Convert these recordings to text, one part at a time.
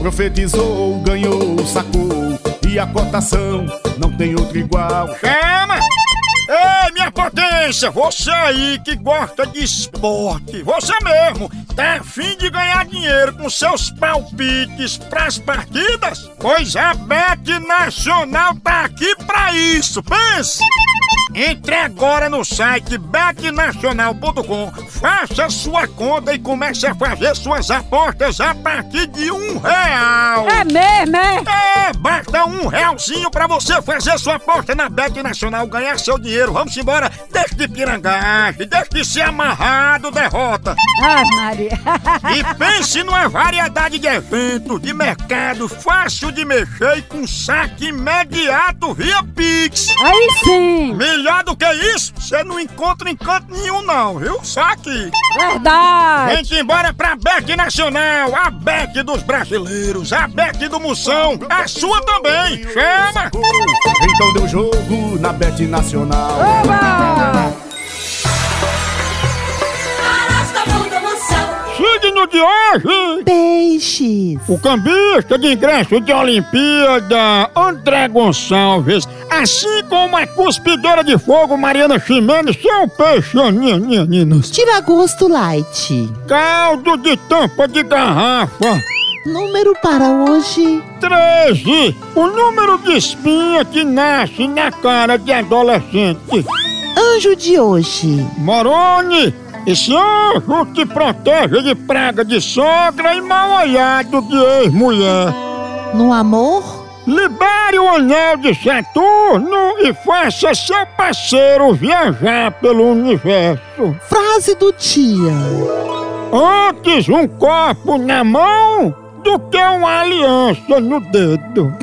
Profetizou, ganhou, sacou, e a cotação não tem outro igual. Chama! Ei, minha potência, você aí que gosta de esporte, você mesmo, tá a fim de ganhar dinheiro com seus palpites pras partidas? Pois a Bet Nacional tá aqui pra isso, pense! Entre agora no site betnacional.com, faça sua conta e comece a fazer suas apostas a partir de R$1. É mesmo, é? Basta R$1 pra você fazer sua aposta na Bet Nacional, ganhar seu dinheiro. Vamos embora, deixe de pirangagem, deixe de ser amarrado, derrota. Ai, Maria. E pense numa variedade de eventos, de mercado, fácil de mexer e com saque imediato via Pix. Aí sim. Melhor do que isso, você não encontra em canto nenhum não, viu? Só aqui. Verdade. Vem-te embora pra Bet Nacional, a Bet dos brasileiros, a Bet do Moção, a sua também. Chama! Então deu jogo na Bet Nacional. Oba! Signo de hoje: Peixes. o cambista de ingresso de Olimpíada, André Gonçalves, assim como a cuspidora de fogo, Mariana Ximenes, seu peixe, Tira gosto light. caldo de tampa de garrafa. Número para hoje: 13, o número de espinha que nasce na cara de adolescente. Anjo de hoje. Moroni, esse anjo te protege de praga de sogra e mal-olhado de ex-mulher. No amor. Libere o anel de Saturno e faça seu parceiro viajar pelo universo. Frase do dia: Antes um copo na mão do que uma aliança no dedo.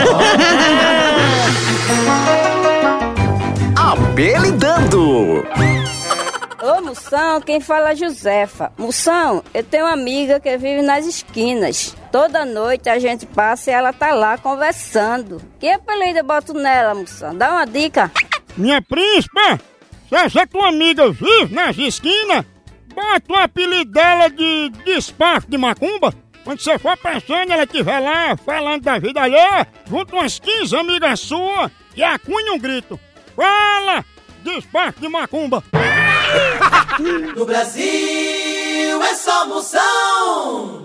Apelidando. Ô Moção, quem fala é Josefa. Moção, eu tenho uma amiga que vive nas esquinas. Toda noite a gente passa e ela tá lá conversando. Que apelido eu boto nela, Moção? Dá uma dica. Minha príncipa, se essa tua amiga vive nas esquinas, bota o apelido dela de despacho de macumba. Quando você for passando, ela estiver lá falando da vida alheia, junto umas 15 amigas suas e acunha um grito: fala, despacho de macumba. No Brasil é só Moção.